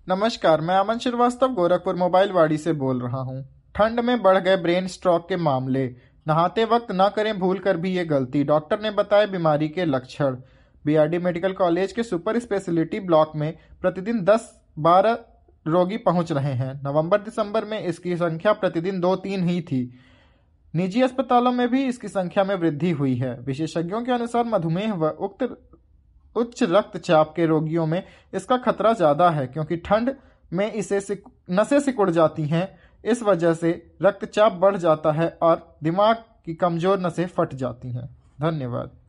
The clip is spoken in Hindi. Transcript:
नमस्कार, मैं अमन श्रीवास्तव गोरखपुर मोबाइल वाड़ी से बोल रहा हूँ। ठंड में बढ़ गए ब्रेन स्ट्रोक के मामले। नहाते वक्त न करें भूल कर भी ये गलती, डॉक्टर ने बताए बीमारी के लक्षण। बीआरडी मेडिकल कॉलेज के सुपर स्पेशलिटी ब्लॉक में प्रतिदिन 10-12 रोगी पहुंच रहे हैं। नवंबर दिसंबर में इसकी संख्या प्रतिदिन 2-3 ही थी। निजी अस्पतालों में भी इसकी संख्या में वृद्धि हुई है। विशेषज्ञों के अनुसार मधुमेह व उच्च रक्तचाप के रोगियों में इसका खतरा ज्यादा है, क्योंकि ठंड में नसें सिकुड़ जाती हैं। इस वजह से रक्तचाप बढ़ जाता है और दिमाग की कमजोर नसें फट जाती हैं। धन्यवाद।